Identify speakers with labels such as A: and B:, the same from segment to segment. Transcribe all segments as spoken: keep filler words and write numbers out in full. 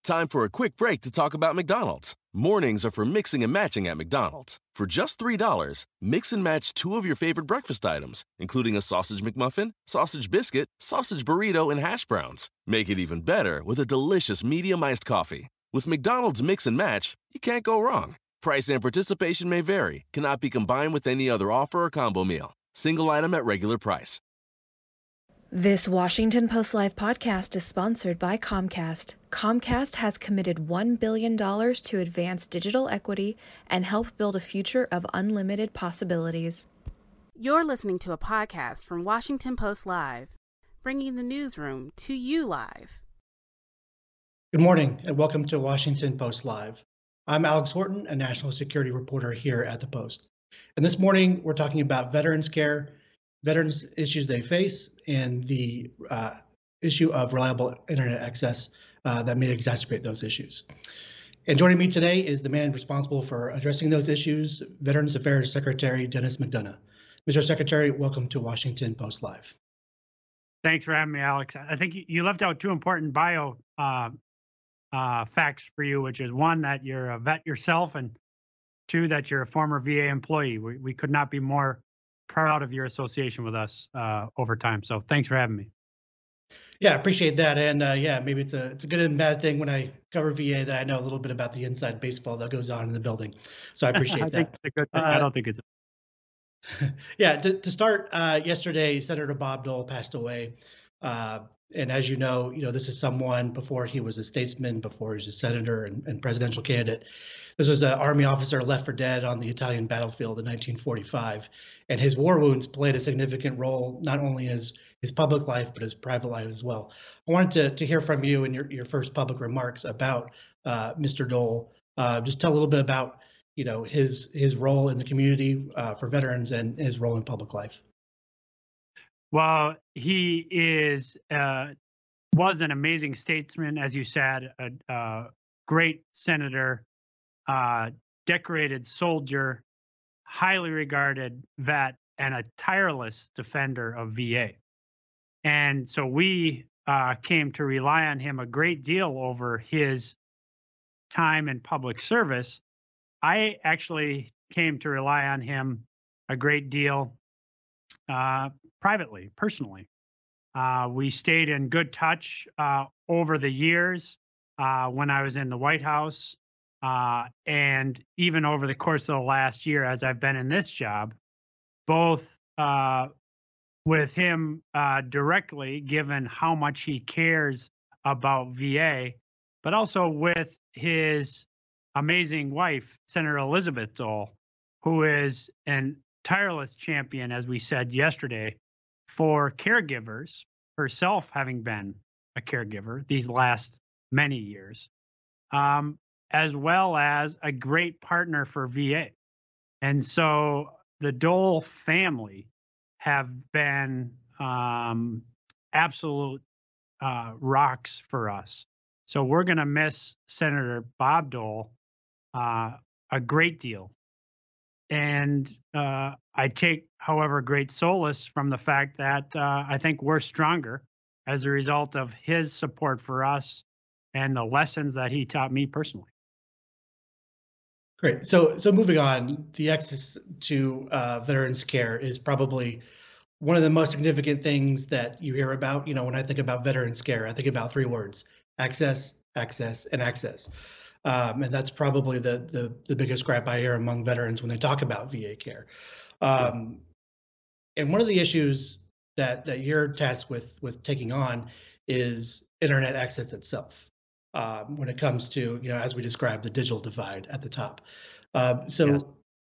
A: Time for a quick break to talk about McDonald's. Mornings are for mixing and matching at McDonald's. For just three dollars, mix and match two of your favorite breakfast items, including a sausage McMuffin, sausage biscuit, sausage burrito, and hash browns. Make it even better with a delicious medium iced coffee. With McDonald's Mix and Match, you can't go wrong. Price and participation may vary. Cannot be combined with any other offer or combo meal. Single item at regular price.
B: This Washington Post Live podcast is sponsored by Comcast. Comcast has committed one billion dollars to advance digital equity and help build a future of unlimited possibilities.
C: You're listening to a podcast from Washington Post Live, bringing the newsroom to you live.
D: Good morning and welcome to Washington Post Live. I'm Alex Horton, a national security reporter here at the Post. And this morning we're talking about veterans care, veterans issues they face, and the uh, issue of reliable internet access uh, that may exacerbate those issues. And joining me today is the man responsible for addressing those issues, Veterans Affairs Secretary Dennis McDonough. Mister Secretary, welcome to Washington Post Live.
E: Thanks for having me, Alex. I think you left out two important bio uh, uh, facts for you, which is one, that you're a vet yourself, and two, that you're a former V A employee. We, we could not be more proud of your association with us uh, over time. So thanks for having me.
D: Yeah, I appreciate that. And uh, yeah, maybe it's a it's a good and bad thing when I cover V A that I know a little bit about the inside baseball that goes on in the building. So I appreciate
E: I
D: that.
E: think it's a good thing.
D: Uh,
E: I don't think it's.
D: yeah, to, to start, uh, yesterday, Senator Bob Dole passed away. Uh, and as you know, you know, this is someone before he was a statesman, before he was a senator and, and presidential candidate. This was an Army officer left for dead on the Italian battlefield in nineteen forty-five. And his war wounds played a significant role, not only in his, his public life, but his private life as well. I wanted to, to hear from you in your, your first public remarks about uh, Mister Dole. Uh, just tell a little bit about, you know, his his role in the community uh, for veterans and his role in public life.
E: Well, he is uh, was an amazing statesman, as you said, a, a great senator, uh, decorated soldier, highly regarded vet, and a tireless defender of V A. And so we uh, came to rely on him a great deal over his time in public service. I actually came to rely on him a great deal uh, privately, personally. Uh, we stayed in good touch uh, over the years uh, when I was in the White House, uh, and even over the course of the last year as I've been in this job, both uh, with him uh, directly, given how much he cares about V A, but also with his amazing wife, Senator Elizabeth Dole, who is an tireless champion, as we said yesterday, for caregivers, herself having been a caregiver these last many years, um, as well as a great partner for V A. And so the Dole family have been um, absolute uh, rocks for us. So we're going to miss Senator Bob Dole uh, a great deal. And uh, I take, however, great solace from the fact that uh, I think we're stronger as a result of his support for us and the lessons that he taught me personally.
D: Great. So, so moving on, the access to uh, veterans care is probably one of the most significant things that you hear about. You know, when I think about veterans care, I think about three words: access, access, and access. Um, and that's probably the, the the biggest gripe I hear among veterans when they talk about V A care. Um, and one of the issues that that you're tasked with with taking on is internet access itself. Um, when it comes to, you know, as we described, the digital divide at the top. Uh, so, yes.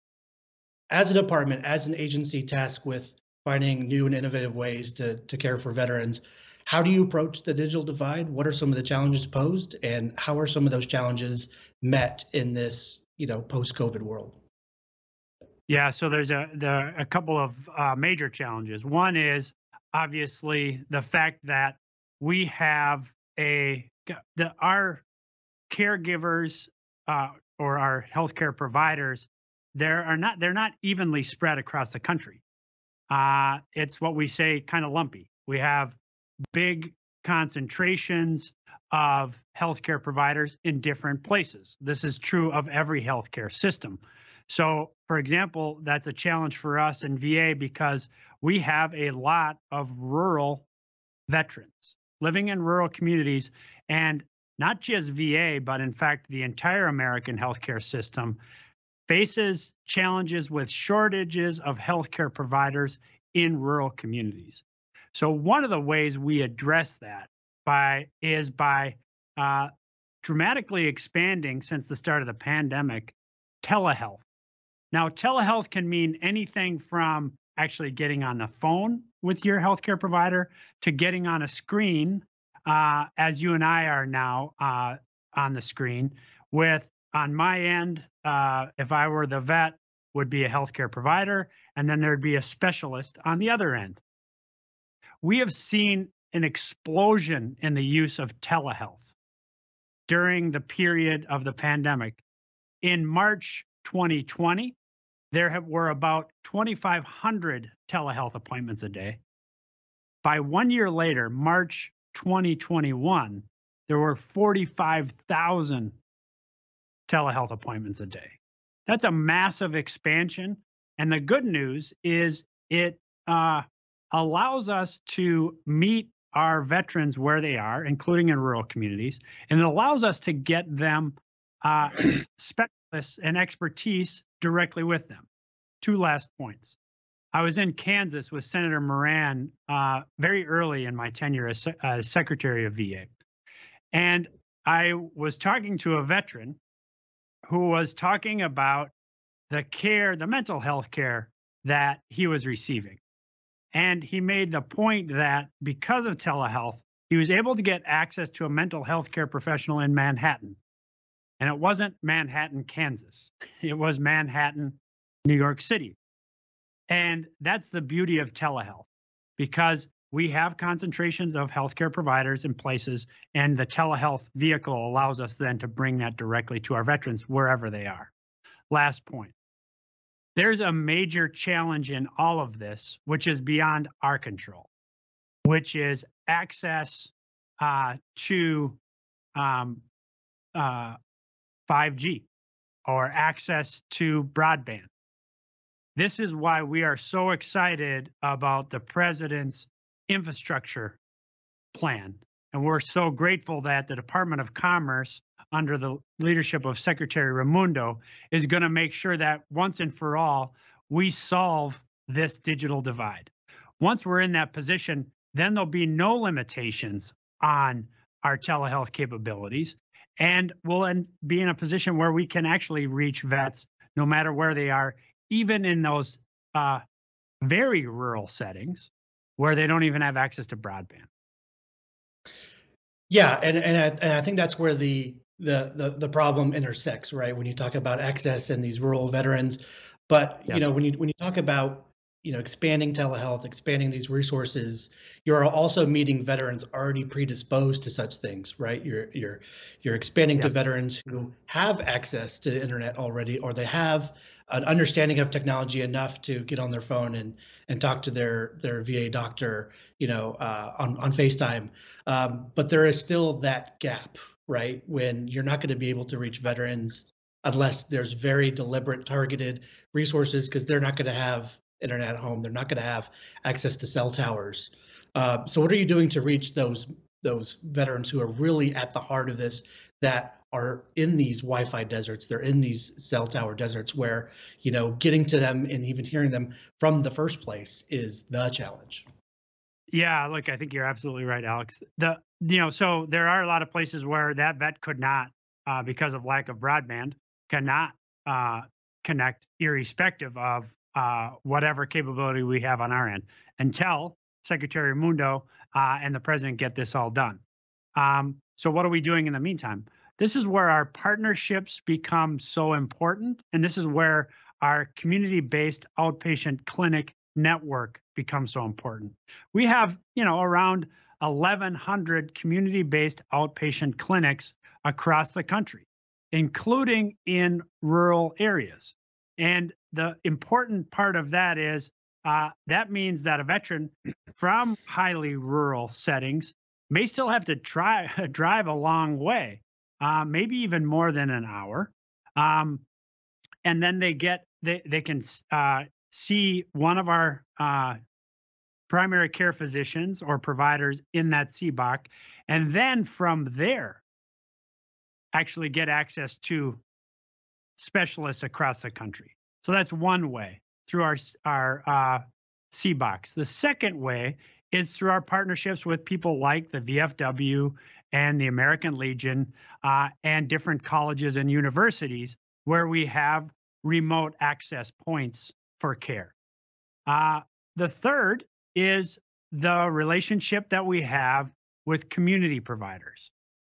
D: As a department, as an agency tasked with finding new and innovative ways to to care for veterans, how do you approach the digital divide? What are some of the challenges posed, and how are some of those challenges met in this, you know, post-COVID world?
E: Yeah, so there's a the, a couple of uh, major challenges. One is obviously the fact that we have a the our caregivers uh, or our healthcare providers, there are not they're not evenly spread across the country. Uh, it's what we say kind of lumpy. We have big concentrations of healthcare providers in different places. This is true of every healthcare system. So, for example, that's a challenge for us in V A because we have a lot of rural veterans living in rural communities, and not just V A, but in fact, the entire American healthcare system faces challenges with shortages of healthcare providers in rural communities. So one of the ways we address that by is by uh, dramatically expanding, since the start of the pandemic, telehealth. Now, telehealth can mean anything from actually getting on the phone with your healthcare provider to getting on a screen, uh, as you and I are now uh, on the screen with, on my end, uh, if I were the vet, would be a healthcare provider, and then there'd be a specialist on the other end. We have seen an explosion in the use of telehealth during the period of the pandemic. In March twenty twenty, there have, were about twenty-five hundred telehealth appointments a day. By one year later, March twenty twenty-one, there were forty-five thousand telehealth appointments a day. That's a massive expansion. And the good news is it uh, allows us to meet our veterans where they are, including in rural communities, and it allows us to get them uh, specialists and expertise directly with them. Two last points. I was in Kansas with Senator Moran uh, very early in my tenure as, as Secretary of V A. And I was talking to a veteran who was talking about the care, the mental health care that he was receiving. And he made the point that because of telehealth, he was able to get access to a mental health care professional in Manhattan. And it wasn't Manhattan, Kansas. It was Manhattan, New York City. And that's the beauty of telehealth, because we have concentrations of healthcare providers in places, and the telehealth vehicle allows us then to bring that directly to our veterans wherever they are. Last point. There's a major challenge in all of this, which is beyond our control, which is access uh, to um, uh, five G or access to broadband. This is why we are so excited about the president's infrastructure plan. And we're so grateful that the Department of Commerce, under the leadership of Secretary Raimundo, is going to make sure that once and for all, we solve this digital divide. Once we're in that position, then there'll be no limitations on our telehealth capabilities. And we'll be in a position where we can actually reach vets no matter where they are, even in those uh, very rural settings where they don't even have access to broadband.
D: Yeah, and and I, and I think that's where the, the the the problem intersects, right? When you talk about access and these rural veterans, but yes. you know when you when you talk about you know expanding telehealth, expanding these resources, you're also meeting veterans already predisposed to such things, right? You're you're you're expanding yes. to veterans who have access to the internet already, or they have an understanding of technology enough to get on their phone and and talk to their their V A doctor, you know, uh, on on FaceTime. Um, but there is still that gap, right? When you're not going to be able to reach veterans unless there's very deliberate, targeted resources, because they're not going to have internet at home. They're not going to have access to cell towers. Uh, so what are you doing to reach those those veterans who are really at the heart of this, that are in these Wi-Fi deserts, they're in these cell tower deserts where, you know, getting to them and even hearing them from the first place is the challenge?
E: Yeah, look, I think you're absolutely right, Alex. The, you know, so there are a lot of places where that vet could not, uh, because of lack of broadband, cannot uh, connect irrespective of uh, whatever capability we have on our end until Secretary Raimundo uh, and the president get this all done. Um, so what are we doing in the meantime? This is where our partnerships become so important. And this is where our community-based outpatient clinic network becomes so important. We have, you know, around eleven hundred community-based outpatient clinics across the country, including in rural areas. And the important part of that is uh, that means that a veteran from highly rural settings may still have to try drive a long way, uh, maybe even more than an hour. Um, and then they get they they can uh, see one of our uh, primary care physicians or providers in that C B O C, and then from there, actually get access to specialists across the country. So that's one way through our our uh, C B O Cs. The second way is through our partnerships with people like the V F W and the American Legion uh, and different colleges and universities where we have remote access points for care. Uh, the third is the relationship that we have with community providers.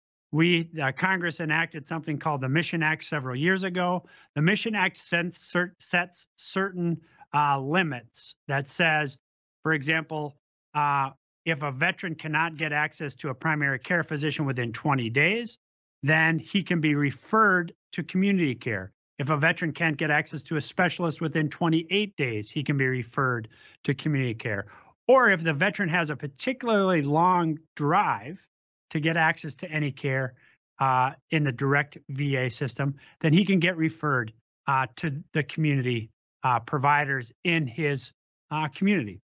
E: We, uh, Congress enacted something called the Mission Act several years ago. The Mission Act sets, sets certain uh, limits that says, for example, uh, if a veteran cannot get access to a primary care physician within twenty days, then he can be referred to community care. If a veteran can't get access to a specialist within twenty-eight days, he can be referred to community care. Or if the veteran has a particularly long drive to get access to any care uh, in the direct V A system, then he can get referred uh, to the community uh, providers in his uh, community.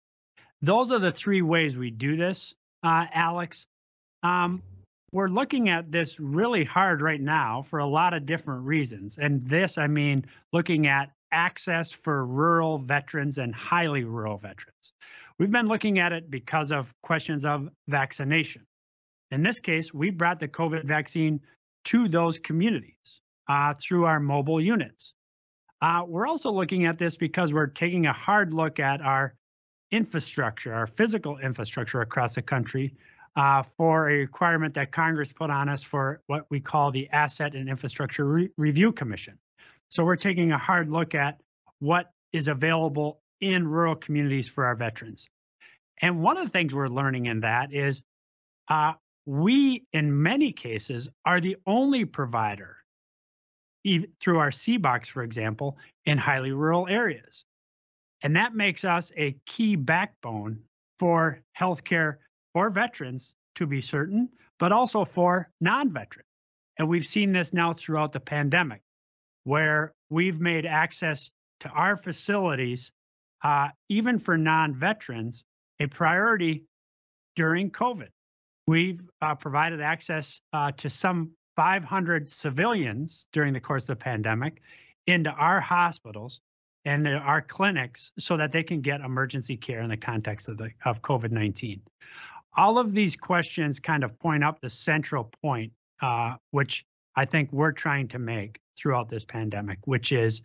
E: Those are the three ways we do this, uh, Alex. Um, we're looking at this really hard right now for a lot of different reasons. And this, I mean, looking at access for rural veterans and highly rural veterans. We've been looking at it because of questions of vaccination. In this case, we brought the COVID vaccine to those communities uh, through our mobile units. Uh, we're also looking at this because we're taking a hard look at our infrastructure, our physical infrastructure across the country uh, for a requirement that Congress put on us for what we call the Asset and Infrastructure Re- Review Commission. So we're taking a hard look at what is available in rural communities for our veterans. And one of the things we're learning in that is uh, we, in many cases, are the only provider, even through our C B O Cs, for example, in highly rural areas. And that makes us a key backbone for healthcare for veterans, to be certain, but also for non-veterans. And we've seen this now throughout the pandemic, where we've made access to our facilities, uh, even for non-veterans, a priority during COVID. We've uh, provided access uh, to some five hundred civilians during the course of the pandemic into our hospitals and our clinics so that they can get emergency care in the context of the of COVID nineteen. All of these questions kind of point up the central point, uh, which I think we're trying to make throughout this pandemic, which is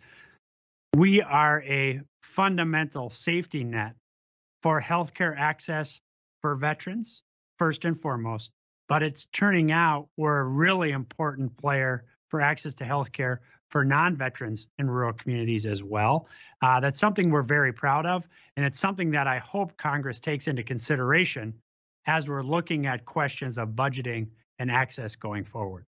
E: we are a fundamental safety net for healthcare access for veterans, first and foremost, but it's turning out we're a really important player for access to healthcare for non-veterans in rural communities as well. Uh, that's something we're very proud of, and it's something that I hope Congress takes into consideration as we're looking at questions of budgeting and access going forward.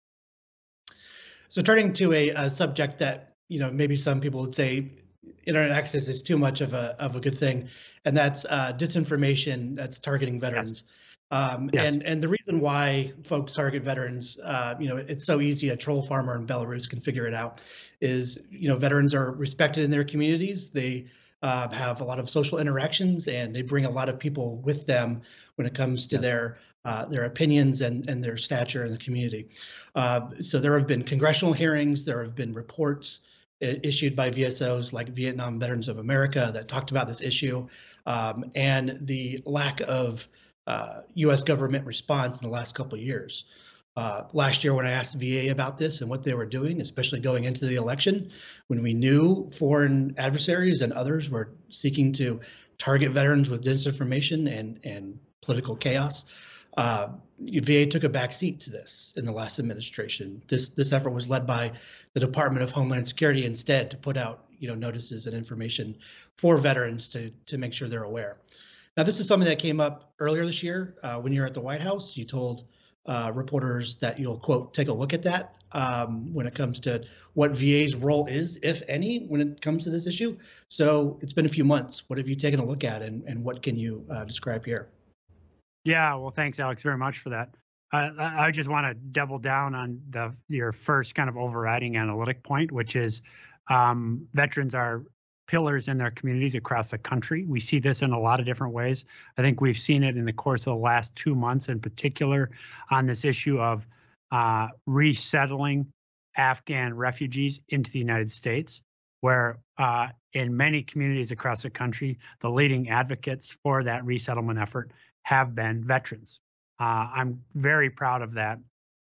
D: So turning to a, a subject that, you know, maybe some people would say internet access is too much of a of a good thing, and that's uh, disinformation that's targeting veterans. Yes. Um, yes. And and the reason why folks target veterans, uh, you know, it's so easy. A troll farmer in Belarus can figure it out. Is, you know, veterans are respected in their communities. They uh, have a lot of social interactions, and they bring a lot of people with them when it comes to yes. their uh, their opinions and and their stature in the community. Uh, so there have been congressional hearings. There have been reports issued by V S Os like Vietnam Veterans of America that talked about this issue, um, and the lack of uh, U S government response in the last couple of years. Uh, last year, when I asked the V A about this and what they were doing, especially going into the election, when we knew foreign adversaries and others were seeking to target veterans with disinformation and, and political chaos, Uh, V A took a back seat to this in the last administration. This this effort was led by the Department of Homeland Security instead to put out, you know, notices and information for veterans to to make sure they're aware. Now, this is something that came up earlier this year uh, when you were at the White House. You told uh, reporters that you'll, quote, take a look at that um, when it comes to what V A's role is, if any, when it comes to this issue. So it's been a few months. What have you taken a look at, and, and what can you uh, describe here?
E: Yeah, well, thanks, Alex, very much for that. Uh, I I just want to double down on the your first kind of overriding analytic point, which is um, veterans are pillars in their communities across the country. We see this in a lot of different ways. I think we've seen it in the course of the last two months in particular on this issue of uh, resettling Afghan refugees into the United States, where uh, in many communities across the country, the leading advocates for that resettlement effort have been veterans. Uh, I'm very proud of that,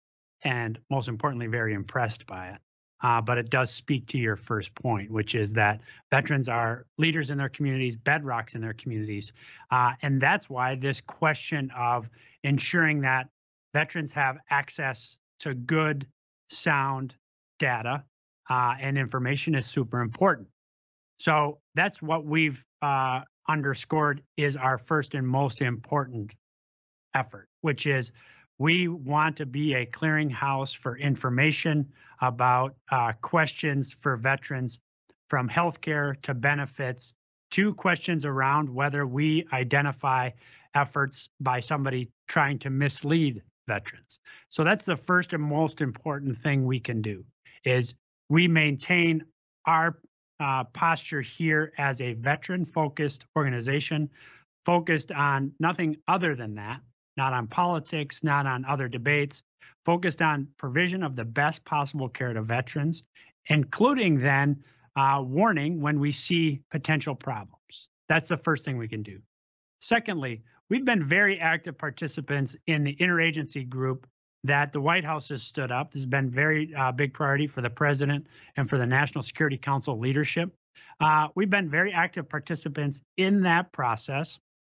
E: and most importantly, very impressed by it. Uh, but it does speak to your first point, which is that veterans are leaders in their communities, bedrocks in their communities. Uh, and that's why this question of ensuring that veterans have access to good, sound data uh, and information is super important. So that's what we've uh, underscored is our first and most important effort, which is we want to be a clearinghouse for information about uh, questions for veterans, from healthcare to benefits, to questions around whether we identify efforts by somebody trying to mislead veterans. So that's the first and most important thing we can do, is we maintain our uh, posture here as a veteran-focused organization, focused on nothing other than that, not on politics, not on other debates, focused on provision of the best possible care to veterans, including then uh, warning when we see potential problems. That's the first thing we can do. Secondly, we've been very active participants in the interagency group that the White House has stood up. This has been very uh, big priority for the president and for the National Security Council leadership. Uh, we've been very active participants in that process,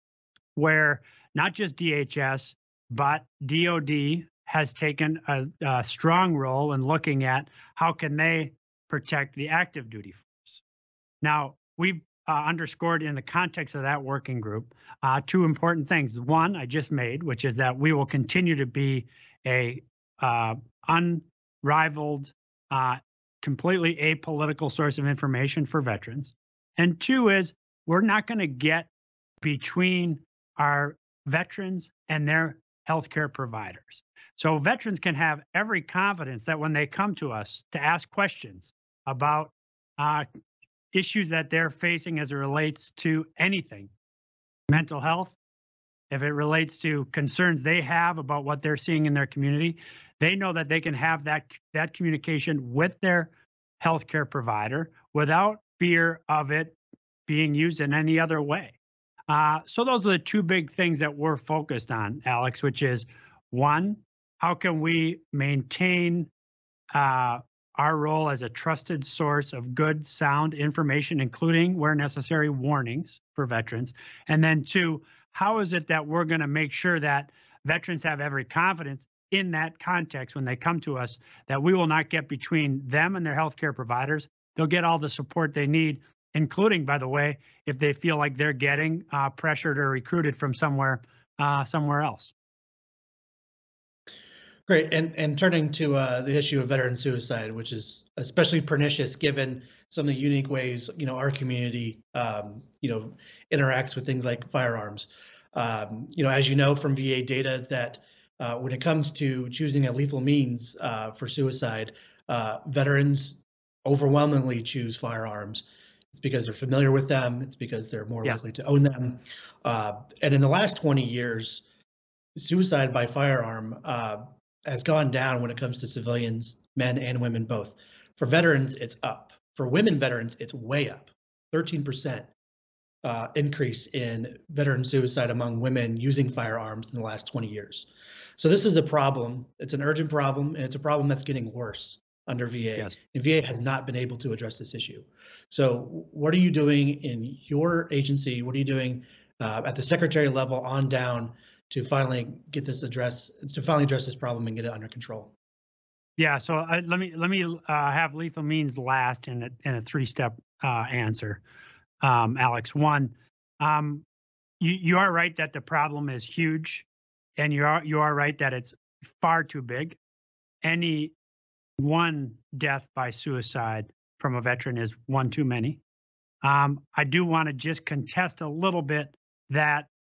E: where not just D H S, but D O D has taken a, a strong role in looking at how can they protect the active duty force. Now, we've uh, underscored in the context of that working group uh, two important things. One I just made, which is that we will continue to be a uh, unrivaled, uh, completely apolitical source of information for veterans. And two is we're not going to get between our veterans and their healthcare providers. So veterans can have every confidence that when they come to us to ask questions about uh, issues that they're facing as it relates to anything, mental health, if it relates to concerns they have about what they're seeing in their community, they know that they can have that, that communication with their healthcare provider without fear of it being used in any other way. Uh, so those are the two big things that we're focused on, Alex, which is one, how can we maintain uh, our role as a trusted source of good, sound information, including where necessary warnings for veterans? And then two, how is it that we're going to make sure that veterans have every confidence in that context when they come to us, that we will not get between them and their healthcare providers? They'll get all the support they need, including, by the way, if they feel like they're getting uh, pressured or recruited from somewhere uh, somewhere else.
D: Great. And and turning to uh, the issue of veteran suicide, which is especially pernicious given some of the unique ways, you know, our community, um, you know, interacts with things like firearms. Um, you know, as you know from V A data, that uh, when it comes to choosing a lethal means uh, for suicide, uh, veterans overwhelmingly choose firearms. It's because they're familiar with them. It's because they're more yeah. likely to own them. Uh, and in the last twenty years, suicide by firearm uh, has gone down when it comes to civilians, men and women both. For veterans, it's up. For women veterans, it's way up, thirteen percent uh, increase in veteran suicide among women using firearms in the last twenty years. So this is a problem. It's an urgent problem, and it's a problem that's getting worse under V A. Yes. And V A has not been able to address this issue. So what are you doing in your agency? What are you doing uh, at the secretary level on down to finally get this address, to finally address this problem and get it under control?
E: Yeah, so uh, let me let me uh, have lethal means last in a, in a three-step uh, answer, um, Alex. One, um, you you are right that the problem is huge, and you are you are right that it's far too big. Any one death by suicide from a veteran is one too many. Um, I do want to just contest a little bit that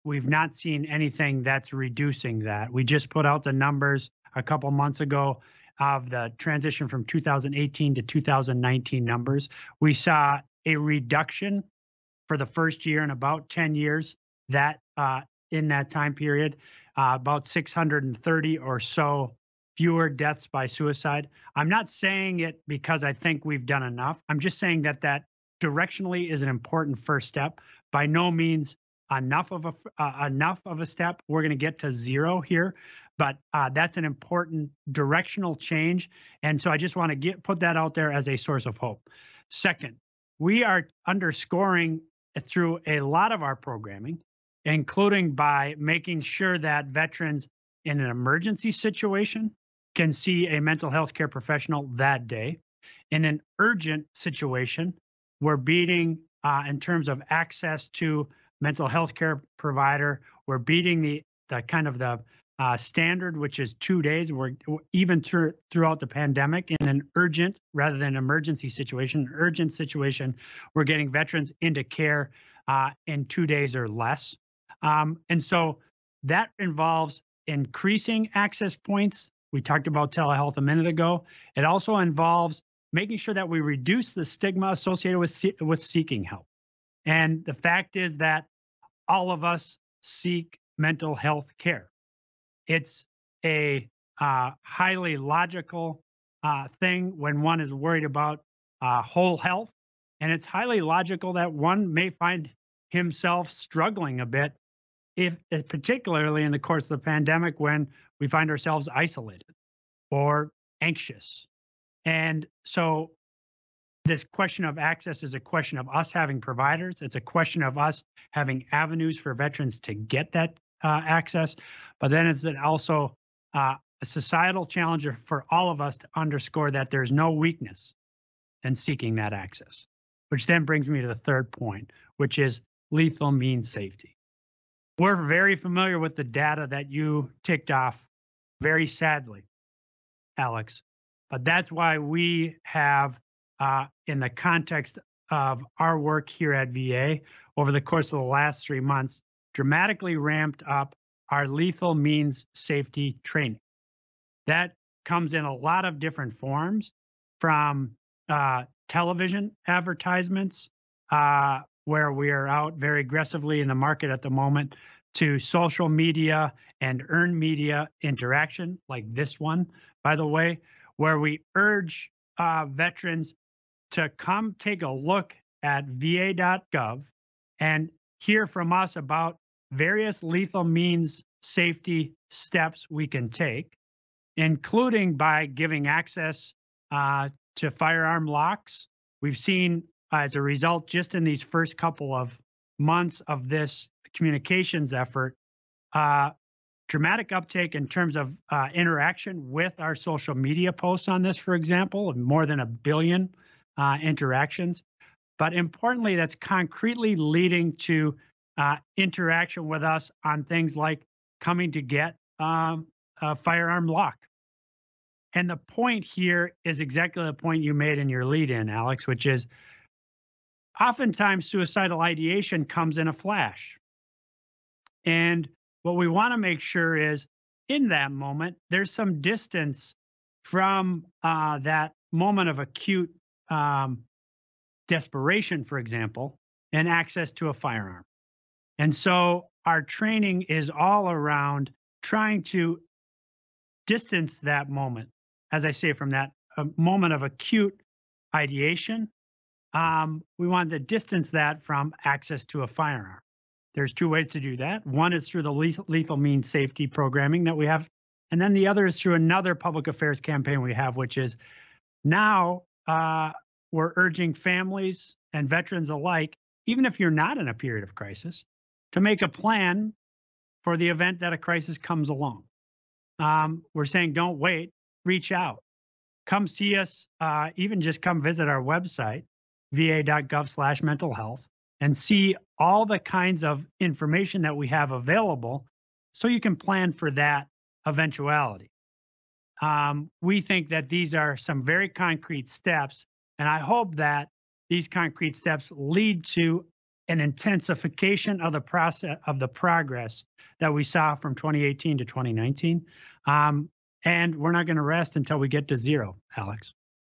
E: we've not seen anything that's reducing that. We just put out the numbers a couple months ago of the transition from two thousand eighteen to two thousand nineteen numbers. We saw a reduction for the first year in about ten years, that uh, in that time period, uh, about six hundred thirty or so fewer deaths by suicide. I'm not saying it because I think we've done enough. I'm just saying that that directionally is an important first step. By no means enough of a uh, enough of a step. We're going to get to zero here, but uh, that's an important directional change. And so I just want to get put that out there as a source of hope. Second, we are underscoring through a lot of our programming, including by making sure that veterans in an emergency situation can see a mental health care professional that day. In an urgent situation, we're beating, uh, in terms of access to mental health care provider, we're beating the, the kind of the uh, standard, which is two days. We're even through, throughout the pandemic, in an urgent rather than emergency situation, urgent situation, we're getting veterans into care uh, in two days or less. Um, and so that involves increasing access points. We talked about telehealth a minute ago. It also involves making sure that we reduce the stigma associated with, with seeking help. And the fact is that all of us seek mental health care. It's a uh, highly logical uh, thing when one is worried about uh, whole health. And it's highly logical that one may find himself struggling a bit, if particularly in the course of the pandemic, when we find ourselves isolated or anxious. And so this question of access is a question of us having providers. It's a question of us having avenues for veterans to get that uh, access. But then it's also uh, a societal challenge for all of us to underscore that there's no weakness in seeking that access, which then brings me to the third point, which is lethal means safety. We're very familiar with the data that you ticked off, very sadly, Alex. But that's why we have, uh, in the context of our work here at V A, over the course of the last three months, dramatically ramped up our lethal means safety training. That comes in a lot of different forms, from uh, television advertisements, uh, where we are out very aggressively in the market at the moment, to social media and earned media interaction, like this one, by the way, where we urge uh, veterans to come take a look at V A dot gov and hear from us about various lethal means safety steps we can take, including by giving access uh, to firearm locks. We've seen, as a result, just in these first couple of months of this communications effort, uh, dramatic uptake in terms of uh, interaction with our social media posts on this, for example, more than a billion uh, interactions. But importantly, that's concretely leading to uh, interaction with us on things like coming to get um, a firearm lock. And the point here is exactly the point you made in your lead-in, Alex, which is oftentimes suicidal ideation comes in a flash. And what we want to make sure is, in that moment, there's some distance from uh, that moment of acute um, desperation, for example, and access to a firearm. And so our training is all around trying to distance that moment, as I say, from that uh, moment of acute ideation. Um, we want to distance that from access to a firearm. There's two ways to do that. One is through the lethal, lethal means safety programming that we have. And then the other is through another public affairs campaign we have, which is now uh, we're urging families and veterans alike, even if you're not in a period of crisis, to make a plan for the event that a crisis comes along. Um, we're saying don't wait, reach out. Come see us, uh, even just come visit our website, V A dot gov slash mental health, and see all the kinds of information that we have available so you can plan for that eventuality. Um, we think that these are some very concrete steps, and I hope that these concrete steps lead to an intensification of the process of the progress that we saw from twenty eighteen to twenty nineteen. Um, and we're not going to rest until we get to zero, Alex.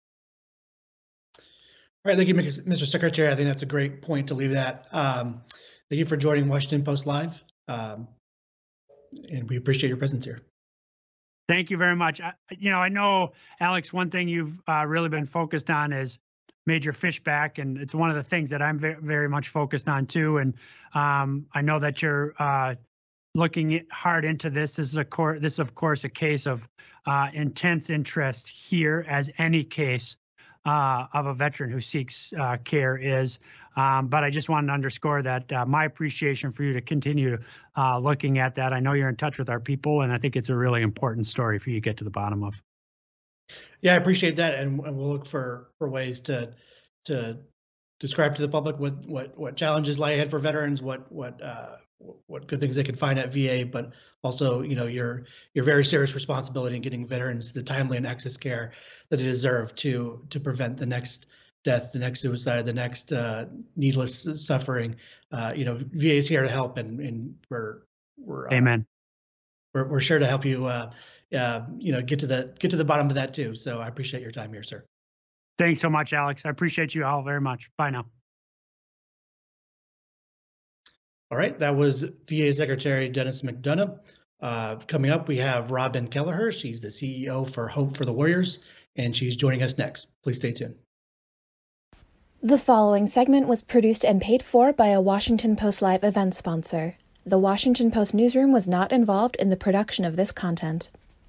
D: All right, thank you, Mister Secretary. I think that's a great point to leave that. Um, thank you for joining Washington Post Live, um, and we appreciate your presence here.
E: Thank you very much. I, you know, I know, Alex, one thing you've uh, really been focused on is Major Fishback, and it's one of the things that I'm very, very much focused on too. And um, I know that you're uh, looking hard into this. This is a cor- this, is of course, a case of uh, intense interest here, as any case uh, of a veteran who seeks uh, care is. Um, but I just wanted to underscore that uh, my appreciation for you to continue uh, looking at that. I know you're in touch with our people, and I think it's a really important story for you to get to the bottom of.
D: Yeah, I appreciate that, and, and we'll look for for ways to to describe to the public what what what challenges lie ahead for veterans, what what uh, what good things they can find at V A, but also, you know, your your very serious responsibility in getting veterans the timely and access care that they deserve to to prevent the next death, the next suicide, the next uh, needless suffering. Uh, you know, V A is here to help, and and we're we're uh,
E: Amen.
D: We're we're sure to help you. Uh, uh, you know, get to the get to the bottom of that too. So I appreciate your time here, sir.
E: Thanks so much, Alex. I appreciate you all very much. Bye now.
D: All right, that was V A Secretary Dennis McDonough. Uh, coming up, we have Robin Kelleher. She's the C E O for Hope for the Warriors, and she's joining us next. Please stay tuned.
B: The following segment was produced and paid for by a Washington Post Live event sponsor. The Washington Post newsroom was not involved in the production of this content.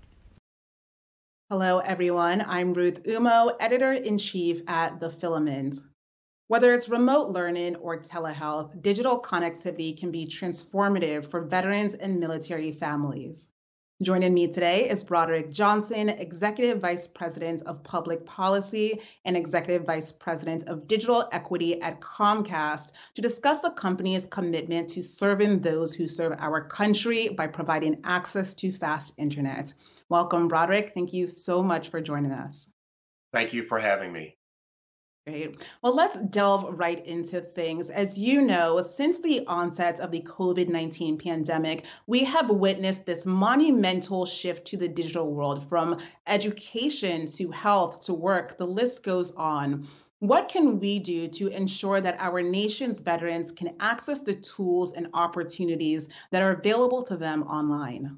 F: Hello, everyone. I'm Ruth Umo, Editor-in-Chief at The Filament. Whether it's remote learning or telehealth, digital connectivity can be transformative for veterans and military families. Joining me today is Broderick Johnson, Executive Vice President of Public Policy and Executive Vice President of Digital Equity at Comcast, to discuss the company's commitment to serving those who serve our country by providing access to fast internet. Welcome, Broderick. Thank you so much for joining us.
G: Thank you for having me.
F: Great. Well, let's delve right into things. As you know, since the onset of the COVID nineteen pandemic, we have witnessed this monumental shift to the digital world, from education to health to work. The list goes on. What can we do to ensure that our nation's veterans can access the tools and opportunities that are available to them online?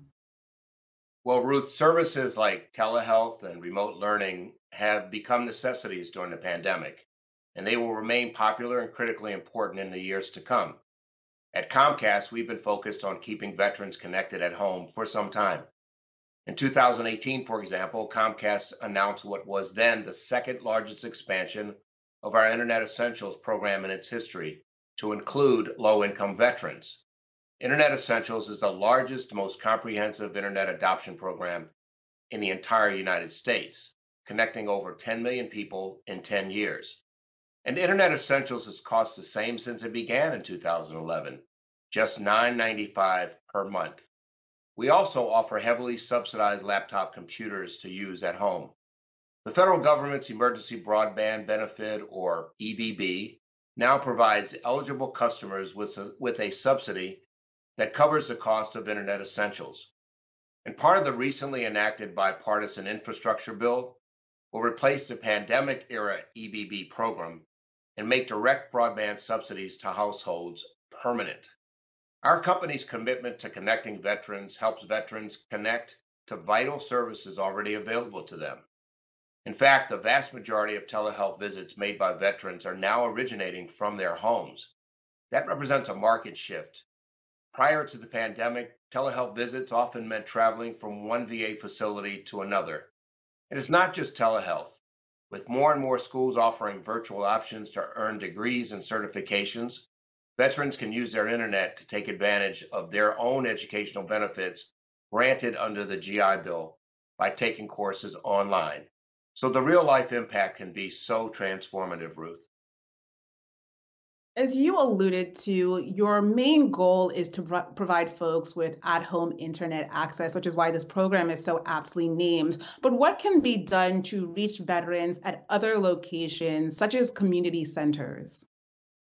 G: Well, Ruth, services like telehealth and remote learning have become necessities during the pandemic, and they will remain popular and critically important in the years to come. At Comcast, we've been focused on keeping veterans connected at home for some time. In two thousand eighteen, for example, Comcast announced what was then the second largest expansion of our Internet Essentials program in its history to include low-income veterans. Internet Essentials is the largest, most comprehensive internet adoption program in the entire United States, connecting over ten million people in ten years. And Internet Essentials has cost the same since it began in two thousand eleven, just nine dollars and ninety-five cents per month. We also offer heavily subsidized laptop computers to use at home. The federal government's Emergency Broadband Benefit, or E B B, now provides eligible customers with a, with a subsidy that covers the cost of Internet Essentials. And part of the recently enacted bipartisan infrastructure bill will replace the pandemic-era E B B program and make direct broadband subsidies to households permanent. Our company's commitment to connecting veterans helps veterans connect to vital services already available to them. In fact, the vast majority of telehealth visits made by veterans are now originating from their homes. That represents a market shift. Prior to the pandemic, telehealth visits often meant traveling from one V A facility to another. It is not just telehealth. With more and more schools offering virtual options to earn degrees and certifications, veterans can use their internet to take advantage of their own educational benefits granted under the G I Bill by taking courses online. So the real-life impact can be so transformative, Ruth.
F: As you alluded to, your main goal is to pro- provide folks with at-home internet access, which is why this program is so aptly named. But what can be done to reach veterans at other locations, such as community centers?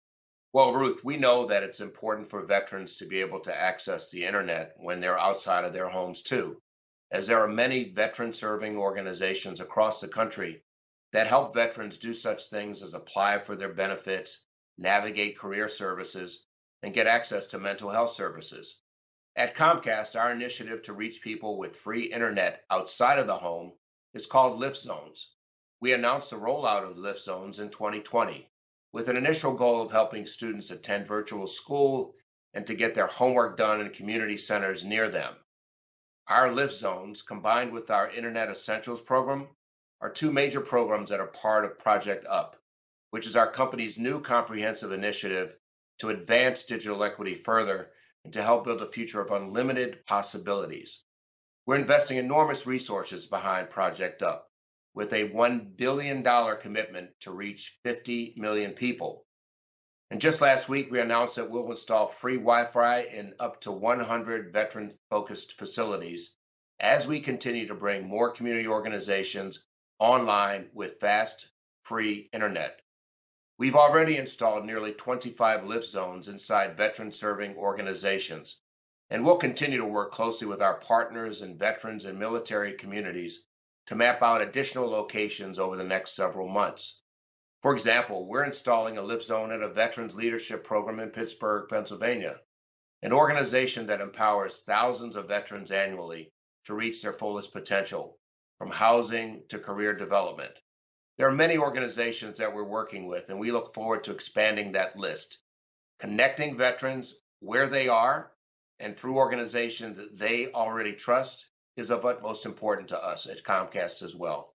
G: Well, Ruth, we know that it's important for veterans to be able to access the internet when they're outside of their homes too, as there are many veteran serving organizations across the country that help veterans do such things as apply for their benefits, navigate career services, and get access to mental health services. At Comcast, our initiative to reach people with free internet outside of the home is called Lift Zones. We announced the rollout of Lift Zones in twenty twenty, with an initial goal of helping students attend virtual school and to get their homework done in community centers near them. Our Lift Zones, combined with our Internet Essentials program, are two major programs that are part of Project Up, which is our company's new comprehensive initiative to advance digital equity further and to help build a future of unlimited possibilities. We're investing enormous resources behind Project Up, with a one billion dollars commitment to reach fifty million people. And just last week, we announced that we'll install free Wi-Fi in up to one hundred veteran-focused facilities as we continue to bring more community organizations online with fast, free internet. We've already installed nearly twenty-five Lift Zones inside veteran-serving organizations, and we'll continue to work closely with our partners and veterans and military communities to map out additional locations over the next several months. For example, we're installing a Lift Zone at a Veterans Leadership Program in Pittsburgh, Pennsylvania, an organization that empowers thousands of veterans annually to reach their fullest potential, from housing to career development. There are many organizations that we're working with, and we look forward to expanding that list, connecting veterans where they are and through organizations that they already trust is of utmost importance to us at Comcast as well.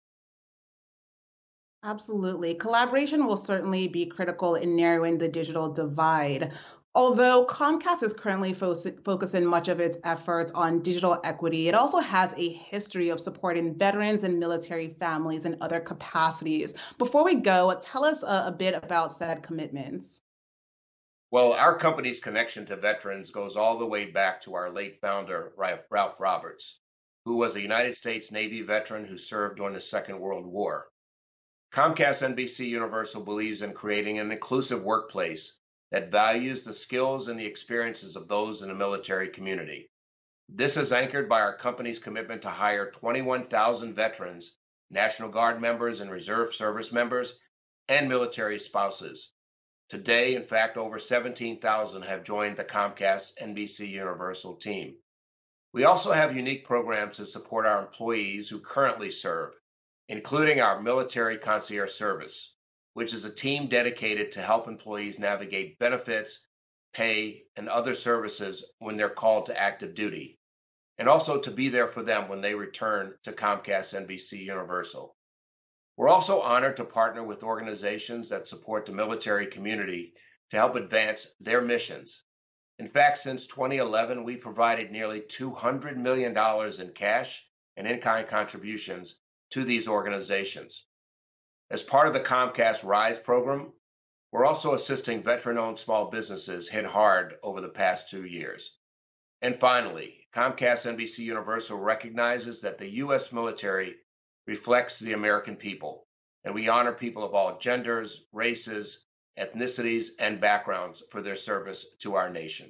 F: Absolutely. Collaboration will certainly be critical in narrowing the digital divide. Although Comcast is currently fo- focusing much of its efforts on digital equity, it also has a history of supporting veterans and military families in other capacities. Before we go, tell us a, a bit about said commitments.
G: Well, our company's connection to veterans goes all the way back to our late founder, Ralph, Ralph Roberts, who was a United States Navy veteran who served during the Second World War. Comcast N B C Universal believes in creating an inclusive workplace that values the skills and the experiences of those in the military community. This is anchored by our company's commitment to hire twenty-one thousand veterans, National Guard members and reserve service members, and military spouses. Today, in fact, over seventeen thousand have joined the Comcast N B C Universal team. We also have unique programs to support our employees who currently serve, including our Military Concierge Service, which is a team dedicated to help employees navigate benefits, pay, and other services when they're called to active duty, and also to be there for them when they return to Comcast N B C Universal. We're also honored to partner with organizations that support the military community to help advance their missions. In fact, since twenty eleven, we provided nearly two hundred million dollars in cash and in-kind contributions to these organizations. As part of the Comcast RISE program, we're also assisting veteran-owned small businesses hit hard over the past two years. And finally, Comcast N B C Universal recognizes that the U S military reflects the American people, and we honor people of all genders, races, ethnicities, and backgrounds for their service to our nation.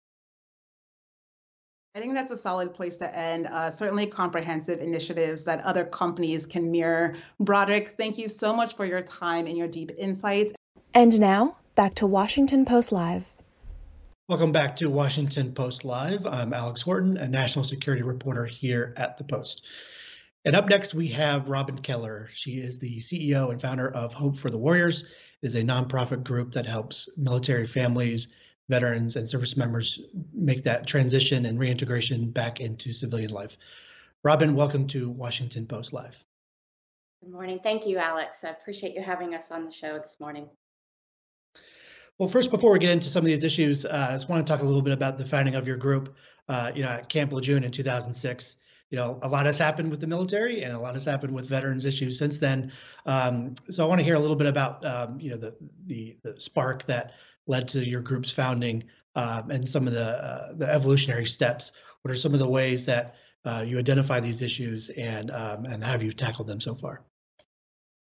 F: I think that's a solid place to end. Uh, certainly comprehensive initiatives that other companies can mirror. Broderick, thank you so much for your time and your deep insights.
B: And now, back to Washington Post Live.
D: Welcome back to Washington Post Live. I'm Alex Horton, a national security reporter here at the Post. And up next, we have Robin Keller. She is the C E O and founder of Hope for the Warriors. It is a nonprofit group that helps military families, veterans, and service members make that transition and reintegration back into civilian life. Robin, welcome to Washington Post Live.
H: Good morning. Thank you, Alex. I appreciate you having us on the show this morning.
D: Well, first, before we get into some of these issues, uh, I just want to talk a little bit about the founding of your group, uh, you know, at Camp Lejeune in two thousand six. You know, a lot has happened with the military and a lot has happened with veterans issues since then. Um, so I want to hear a little bit about, um, you know, the, the the spark that led to your group's founding um, and some of the uh, the evolutionary steps. What are some of the ways that uh, you identify these issues and um, and how have you tackled them so far?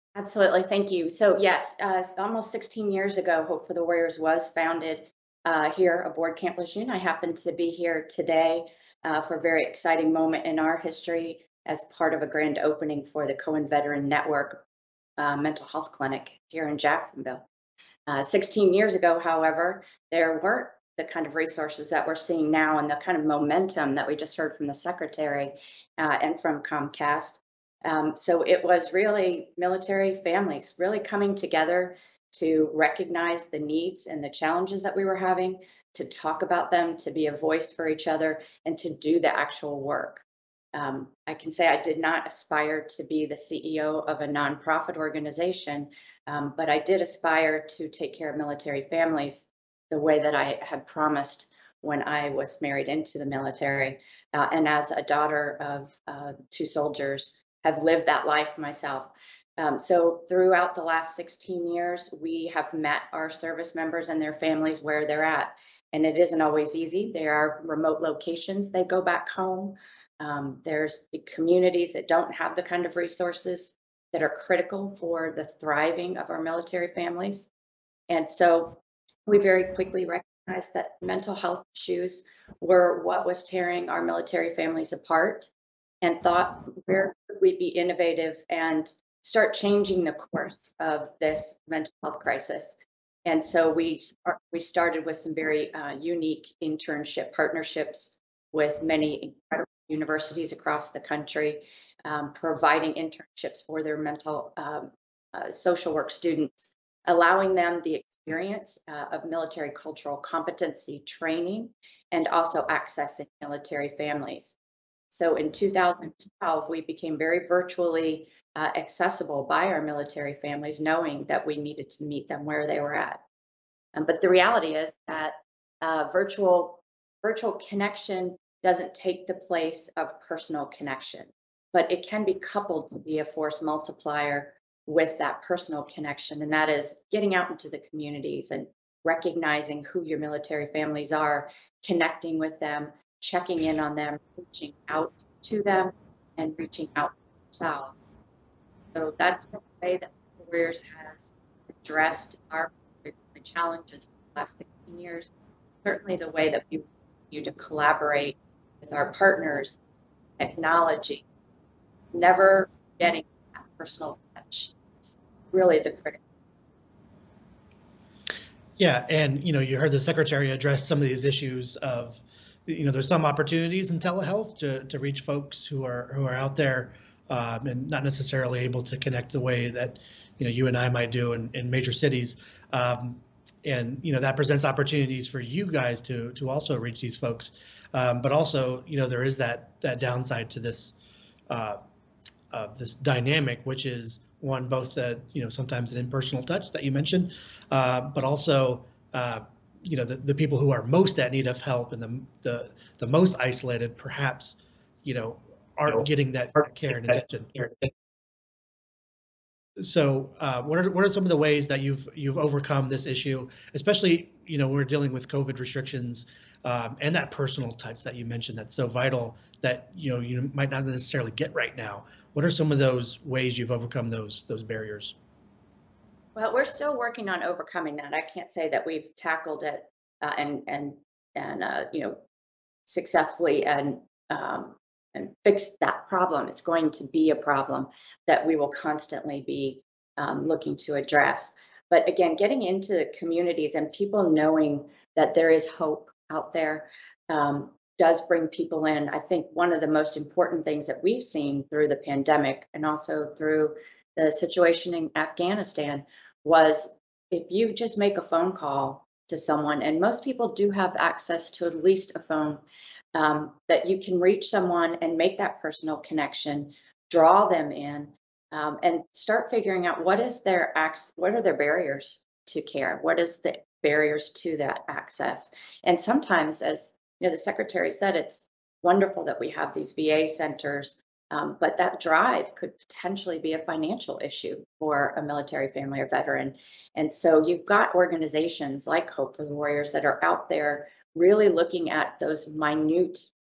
H: Absolutely. Thank you. So yes, uh, almost sixteen years ago, Hope for the Warriors was founded uh, here aboard Camp Lejeune. I happen to be here today uh, for a very exciting moment in our history as part of a grand opening for the Cohen Veteran Network uh, Mental Health Clinic here in Jacksonville. Uh, sixteen years ago, however, there weren't the kind of resources that we're seeing now and the kind of momentum that we just heard from the secretary uh, and from Comcast. Um, so it was really military families really coming together to recognize the needs and the challenges that we were having, to talk about them, to be a voice for each other, and to do the actual work. Um, I can say I did not aspire to be the C E O of a nonprofit organization, um, but I did aspire to take care of military families the way that I had promised when I was married into the military. Uh, and as a daughter of uh, two soldiers, have lived that life myself. Um, so throughout the last sixteen years, we have met our service members and their families where they're at. And it isn't always easy. There are remote locations they go back home. Um, there's the communities that don't have the kind of resources that are critical for the thriving of our military families. And so we very quickly recognized that mental health issues were what was tearing our military families apart, and thought, where could we be innovative and start changing the course of this mental health crisis? And so we we started with some very uh, unique internship partnerships with many incredible universities across the country, um, providing internships for their mental um, uh, social work students, allowing them the experience uh, of military cultural competency training, and also accessing military families. So in two thousand twelve, we became very virtually uh, accessible by our military families, knowing that we needed to meet them where they were at. Um, but the reality is that uh, virtual virtual connection doesn't take the place of personal connection, but it can be coupled to be a force multiplier with that personal connection. And that is getting out into the communities and recognizing who your military families are, connecting with them, checking in on them, reaching out to them, and reaching out to themselves. So that's the way that Warriors has addressed our challenges for the last sixteen years. Certainly the way that we continue to collaborate with our partners, technology, never getting that personal touch. It's really the critical.
D: Yeah, and you know, you heard the secretary address some of these issues of, you know, there's some opportunities in telehealth to to reach folks who are who are out there um, and not necessarily able to connect the way that, you know, you and I might do in, in major cities. Um, and you know, that presents opportunities for you guys to to also reach these folks. Um, but also, you know, there is that that downside to this uh, uh, this dynamic, which is one, both that, you know, sometimes an impersonal touch that you mentioned, uh, but also, uh, you know, the, the people who are most at need of help and the the, the most isolated, perhaps, you know, aren't no. getting that care and attention. So, uh, what are what are some of the ways that you've you've overcome this issue, especially, you know, we're dealing with COVID restrictions um, and that personal touch that you mentioned that's so vital that, you know, you might not necessarily get right now. What are some of those ways you've overcome those those barriers?
H: Well, we're still working on overcoming that. I can't say that we've tackled it uh, and and and uh, you know, successfully and um, and fixed that problem. It's going to be a problem that we will constantly be um, looking to address. But again, getting into communities and people knowing that there is hope out there um, does bring people in. I think one of the most important things that we've seen through the pandemic and also through the situation in Afghanistan was, if you just make a phone call to someone, and most people do have access to at least a phone, um, that you can reach someone and make that personal connection, draw them in, um, and start figuring out what is their ac- what are their barriers to care, what is the barriers to that access. And sometimes, as you know, the secretary said, it's wonderful that we have these V A centers, um, but that drive could potentially be a financial issue for a military family or veteran. And so you've got organizations like Hope for the Warriors that are out there really looking at those minute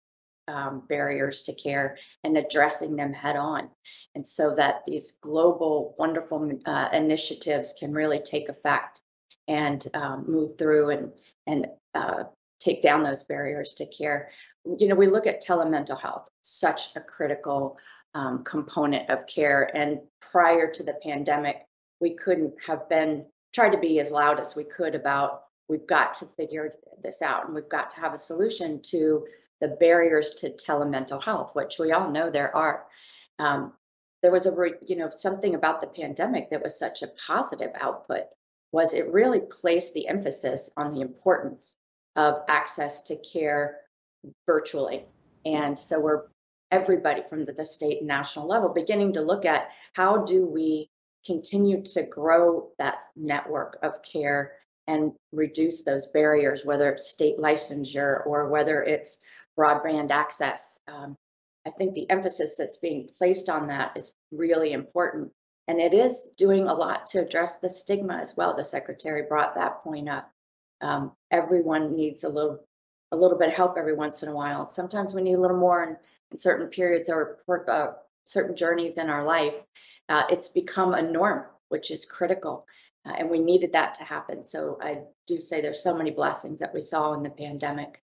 H: um, barriers to care and addressing them head on. And so that these global, wonderful uh, initiatives can really take effect and um, move through and, and uh, take down those barriers to care. You know, we look at telemental health, such a critical um, component of care. And prior to the pandemic, we couldn't have been, tried to be as loud as we could about, we've got to figure this out and we've got to have a solution to the barriers to telemental health, which we all know there are. Um, there was a, you know, something about the pandemic that was such a positive output was it really placed the emphasis on the importance of access to care virtually. And so we're, everybody from the, the state and national level beginning to look at how do we continue to grow that network of care and reduce those barriers, whether it's state licensure or whether it's broadband access. Um, I think the emphasis that's being placed on that is really important. And it is doing a lot to address the stigma as well. The secretary brought that point up. Um, everyone needs a little a little bit of help every once in a while. Sometimes we need a little more in, in certain periods or uh, certain journeys in our life. Uh, it's become a norm, which is critical. Uh, and we needed that to happen. So I do say there's so many blessings that we saw in the pandemic.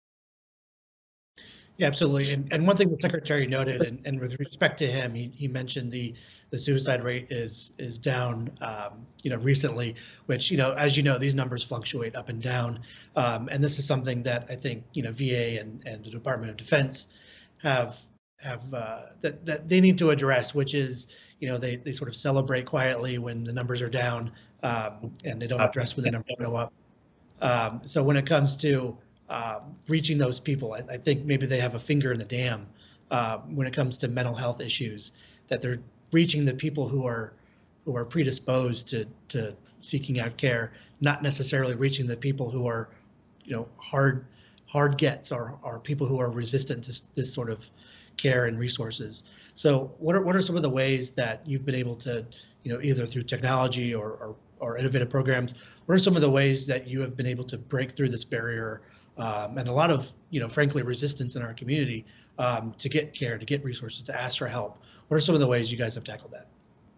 D: Yeah, absolutely. And, and one thing the secretary noted, and, and with respect to him, he, he mentioned the the suicide rate is is down, um, you know, recently, which, you know, as you know, these numbers fluctuate up and down. Um, and this is something that I think, you know, V A and, and the Department of Defense have have uh, that, that they need to address, which is, you know, they, they sort of celebrate quietly when the numbers are down, um, and they don't address when the numbers go up. Um, so when it comes to uh, reaching those people, I, I think maybe they have a finger in the dam uh, when it comes to mental health issues, that they're reaching the people who are who are predisposed to to seeking out care, not necessarily reaching the people who are, you know, hard hard gets or or people who are resistant to this sort of care and resources. So what are what are some of the ways that you've been able to, you know, either through technology or or, or innovative programs, what are some of the ways that you have been able to break through this barrier um, and a lot of, you know, frankly, resistance in our community um, to get care, to get resources, to ask for help? What are some of the ways you guys have tackled that?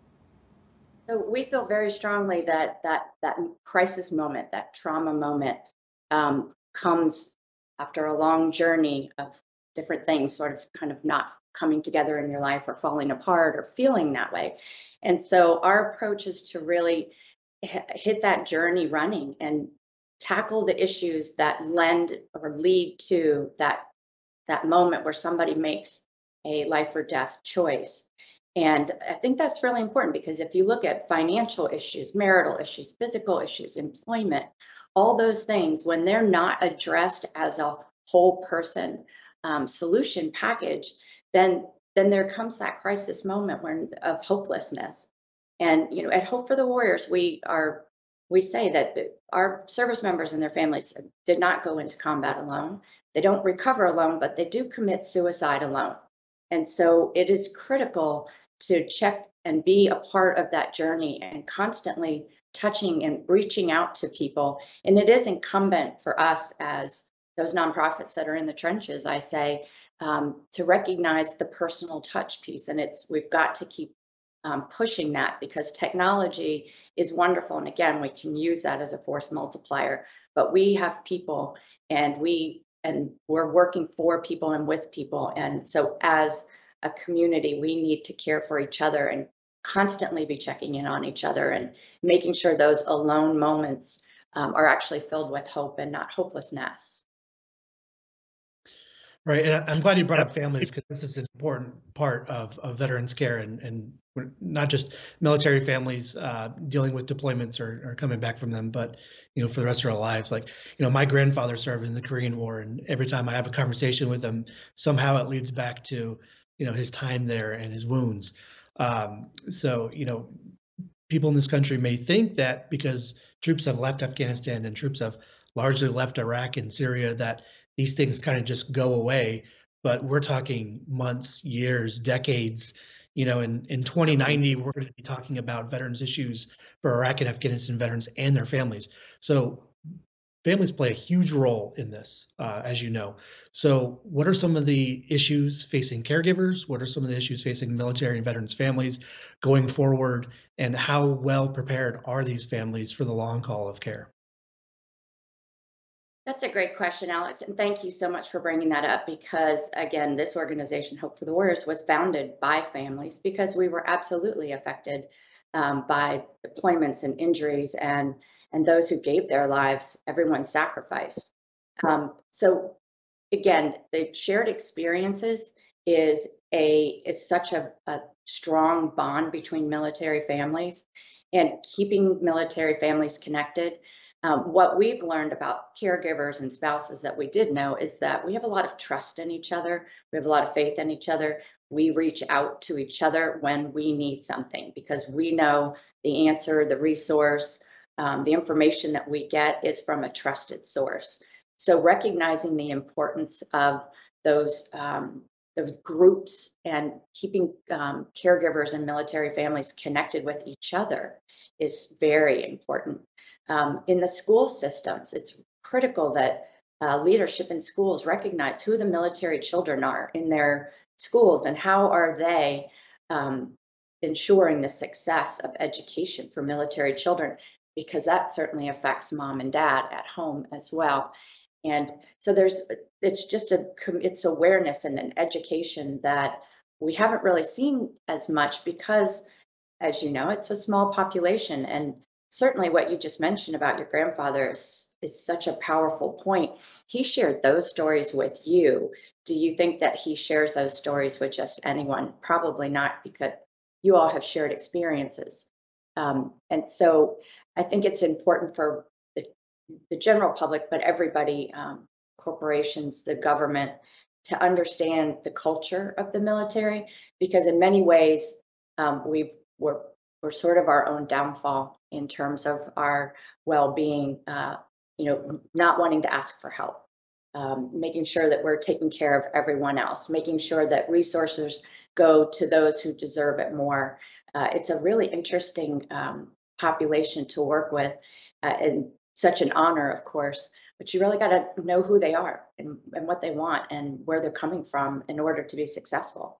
H: So we feel very strongly that that that crisis moment, that trauma moment, um, comes after a long journey of different things sort of kind of not coming together in your life or falling apart or feeling that way. And so our approach is to really hit that journey running and tackle the issues that lend or lead to that that moment where somebody makes a life or death choice. And I think that's really important because if you look at financial issues, marital issues, physical issues, employment, all those things, when they're not addressed as a whole person um, solution package, then then there comes that crisis moment when of hopelessness. And you know, at Hope for the Warriors, we are we say that our service members and their families did not go into combat alone. They don't recover alone, but they do commit suicide alone. And so it is critical to check and be a part of that journey and constantly touching and reaching out to people. And it is incumbent for us as those nonprofits that are in the trenches, I say, um, to recognize the personal touch piece. And it's we've got to keep um, pushing that because technology is wonderful. And again, we can use that as a force multiplier, but we have people and we and we're working for people and with people. And so as a community, we need to care for each other and constantly be checking in on each other and making sure those alone moments um, are actually filled with hope and not hopelessness.
D: Right, and I'm glad you brought up families because this is an important part of, of veterans care and, and not just military families uh, dealing with deployments or, or coming back from them, but, you know, for the rest of our lives. Like, you know, my grandfather served in the Korean War, and every time I have a conversation with him, somehow it leads back to, you know, his time there and his wounds. Um, so, you know, people in this country may think that because troops have left Afghanistan and troops have largely left Iraq and Syria, that these things kind of just go away, but we're talking months, years, decades. You know, in, in twenty ninety, we're going to be talking about veterans issues for Iraq and Afghanistan veterans and their families. So families play a huge role in this, uh, as you know. So what are some of the issues facing caregivers? What are some of the issues facing military and veterans families going forward? And how well prepared are these families for the long haul of care?
H: That's a great question, Alex, and thank you so much for bringing that up because, again, this organization, Hope for the Warriors, was founded by families because we were absolutely affected um, by deployments and injuries and and those who gave their lives, everyone sacrificed. Um, so again, the shared experiences is a is such a, a strong bond between military families and keeping military families connected. Um, what we've learned about caregivers and spouses that we did know is that we have a lot of trust in each other. We have a lot of faith in each other. We reach out to each other when we need something because we know the answer, the resource, um, the information that we get is from a trusted source. So recognizing the importance of those um, those groups and keeping um, caregivers and military families connected with each other is very important. Um, in the school systems, it's critical that uh, leadership in schools recognize who the military children are in their schools and how are they um, ensuring the success of education for military children, because that certainly affects mom and dad at home as well. And so there's, it's just a, it's awareness and an education that we haven't really seen as much because, as you know, it's a small population. And certainly what you just mentioned about your grandfather is, is such a powerful point. He shared those stories with you. Do you think that he shares those stories with just anyone? Probably not, because you all have shared experiences. Um, and so I think it's important for the, the general public, but everybody, um, corporations, the government, to understand the culture of the military, because in many ways um, we've we're we're sort of our own downfall in terms of our well-being. Uh, you know, not wanting to ask for help, um, making sure that we're taking care of everyone else, making sure that resources go to those who deserve it more. Uh, it's a really interesting um, population to work with, uh, and such an honor, of course. But you really got to know who they are and, and what they want and where they're coming from in order to be successful.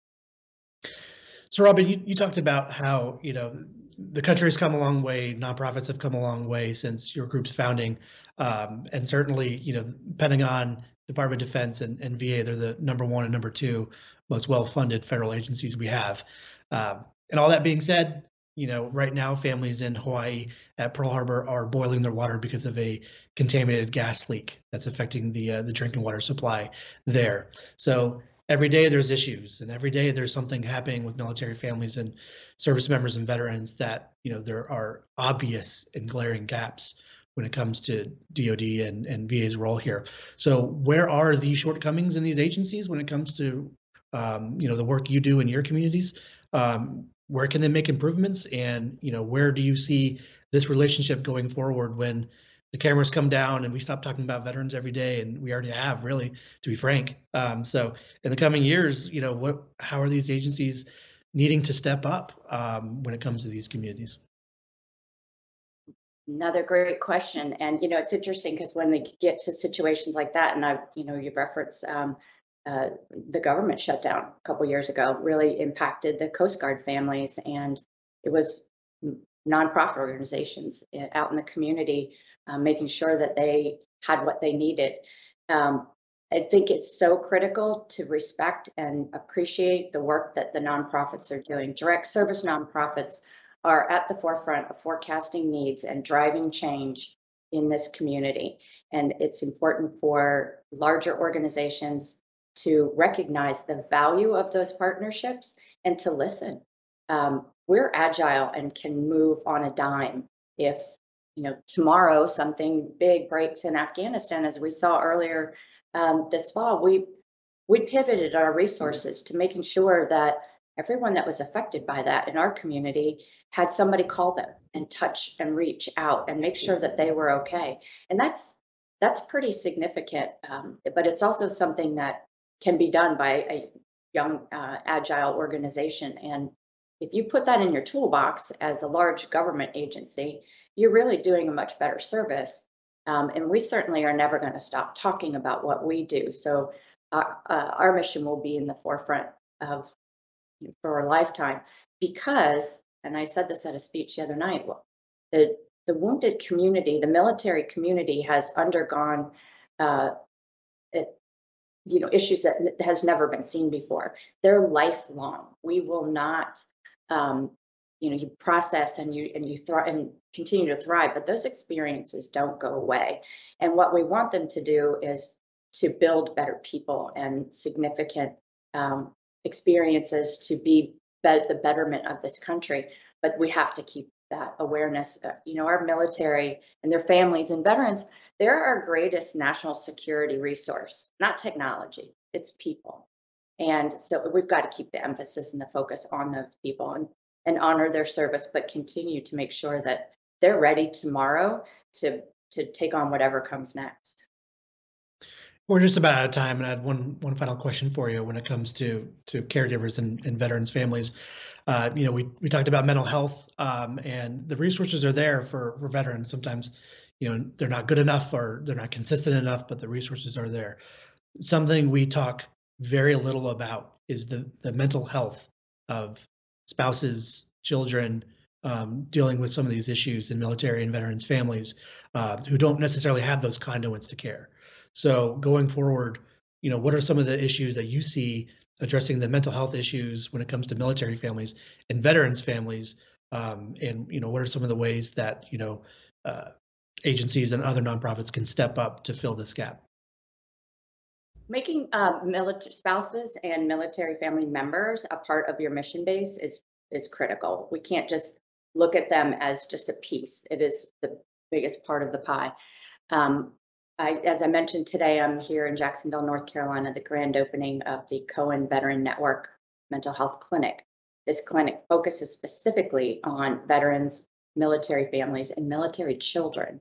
D: So, Robin, you, you talked about how, you know, the country has come a long way, nonprofits have come a long way since your group's founding. Um, and certainly, you know, depending on Department of Defense and, and V A, they're the number one and number two most well-funded federal agencies we have. Um, and all that being said, you know, right now, families in Hawaii at Pearl Harbor are boiling their water because of a contaminated gas leak that's affecting the uh, the drinking water supply there. So every day there's issues, and every day there's something happening with military families and service members and veterans that, you know, there are obvious and glaring gaps when it comes to D O D and, and V A's role here. So where are the shortcomings in these agencies when it comes to, um, you know, the work you do in your communities? Um, where can they make improvements? And, you know, where do you see this relationship going forward when the cameras come down and we stop talking about veterans every day, and we already have, really, to be frank. Um, so in the coming years, you know, what, how are these agencies needing to step up um, when it comes to these communities?
H: Another great question. And, you know, it's interesting because when they get to situations like that, and I, you know, you've referenced um, uh, the government shutdown a couple years ago really impacted the Coast Guard families, and it was nonprofit organizations out in the community Uh, making sure that they had what they needed. Um, I think it's so critical to respect and appreciate the work that the nonprofits are doing. Direct service nonprofits are at the forefront of forecasting needs and driving change in this community. And it's important for larger organizations to recognize the value of those partnerships and to listen. Um, we're agile and can move on a dime if, you know, tomorrow something big breaks in Afghanistan, as we saw earlier um, this fall. We we pivoted our resources to making sure that everyone that was affected by that in our community had somebody call them and touch and reach out and make sure that they were okay. And that's that's pretty significant, um, but it's also something that can be done by a young, uh, agile organization. And if you put that in your toolbox as a large government agency, you're really doing a much better service Um, and we certainly are never going to stop talking about what we do. So our, uh, our mission will be in the forefront of for a lifetime because, and I said this at a speech the other night, the, the wounded community, the military community has undergone uh, it, you know, issues that has never been seen before. They're lifelong. We will not, um, you know, you process and you and you thrive and continue to thrive, but those experiences don't go away. And what we want them to do is to build better people and significant um, experiences to be, be the betterment of this country. But we have to keep that awareness. Uh, you know, our military and their families and veterans, they're our greatest national security resource, not technology, it's people. And so we've got to keep the emphasis and the focus on those people and, and honor their service, but continue to make sure that they're ready tomorrow to, to take on whatever comes next.
D: We're just about out of time, and I had one one final question for you when it comes to to caregivers and, and veterans families. Uh, you know, we we talked about mental health, um, and the resources are there for for veterans. Sometimes, you know, they're not good enough or they're not consistent enough, but the resources are there. Something we talk very little about is the the mental health of spouses, children, um, dealing with some of these issues in military and veterans families uh, who don't necessarily have those conduits to care. So going forward, you know, what are some of the issues that you see addressing the mental health issues when it comes to military families and veterans families? Um, and, you know, what are some of the ways that, you know, uh, agencies and other nonprofits can step up to fill this gap?
H: Making uh, military spouses and military family members a part of your mission base is is critical. We can't just look at them as just a piece. It is the biggest part of the pie. Um, I, as I mentioned today, I'm here in Jacksonville, North Carolina, the grand opening of the Cohen Veteran Network Mental Health Clinic. This clinic focuses specifically on veterans, military families, and military children.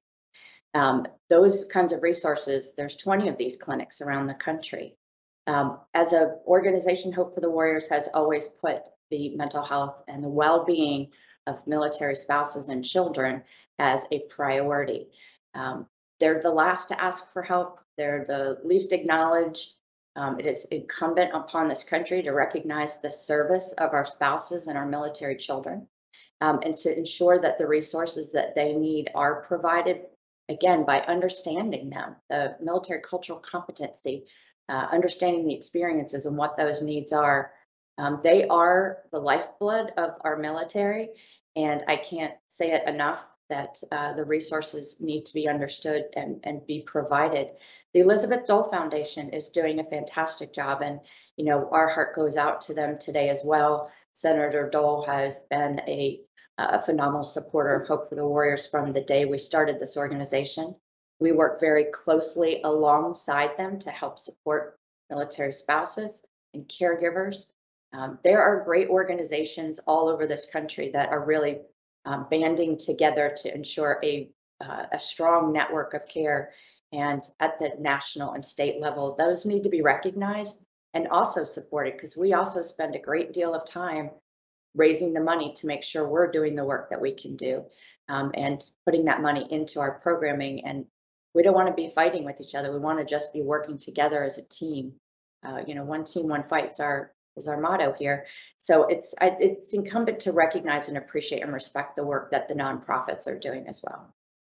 H: Um, those kinds of resources, there's twenty of these clinics around the country. Um, as an organization, Hope for the Warriors has always put the mental health and the well-being of military spouses and children as a priority. Um, They're the last to ask for help. They're the least acknowledged. Um, it is incumbent upon this country to recognize the service of our spouses and our military children, um, and to ensure that the resources that they need are provided, again, by understanding them, the military cultural competency, uh, understanding the experiences and what those needs are. Um, they are the lifeblood of our military, and I can't say it enough that uh, the resources need to be understood and, and be provided. The Elizabeth Dole Foundation is doing a fantastic job, and you know our heart goes out to them today as well. Senator Dole has been a, a phenomenal supporter of Hope for the Warriors from the day we started this organization. We work very closely alongside them to help support military spouses and caregivers. Um, there are great organizations all over this country that are really Um, banding together to ensure a, uh, a strong network of care. And at the national and state level, those need to be recognized and also supported, because we also spend a great deal of time raising the money to make sure we're doing the work that we can do, um, and putting that money into our programming. And we don't want to be fighting with each other. We want to just be working together as a team. Uh, you know, one team, one fight's our is our motto here. So it's it's incumbent to recognize and appreciate and respect the work that the nonprofits are doing as well.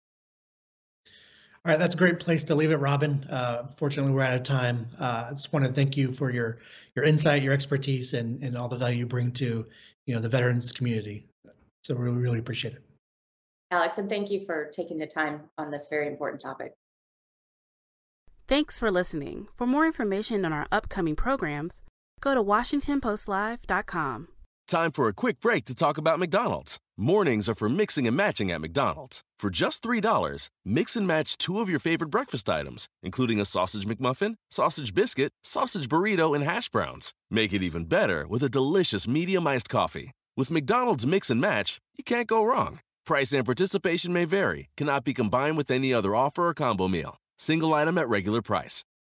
D: All right, that's a great place to leave it, Robin. Uh, fortunately, we're out of time. Uh, I just want to thank you for your your insight, your expertise, and and all the value you bring to you know the veterans community. So we really, really appreciate it.
H: Alex, and thank you for taking the time on this very important topic.
C: Thanks for listening. For more information on our upcoming programs, go to Washington Post Live dot com.
A: Time for a quick break to talk about McDonald's. Mornings are for mixing and matching at McDonald's. For just three dollars, mix and match two of your favorite breakfast items, including a sausage McMuffin, sausage biscuit, sausage burrito, and hash browns. Make it even better with a delicious medium iced coffee. With McDonald's Mix and Match, you can't go wrong. Price and participation may vary, cannot be combined with any other offer or combo meal. Single item at regular price.